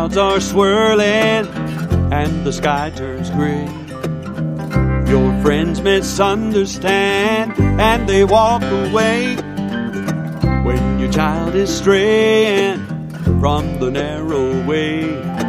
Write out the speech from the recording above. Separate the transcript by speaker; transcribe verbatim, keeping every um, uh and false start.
Speaker 1: clouds are swirling and the sky turns gray. Your friends misunderstand and they walk away when your child is straying from the narrow way.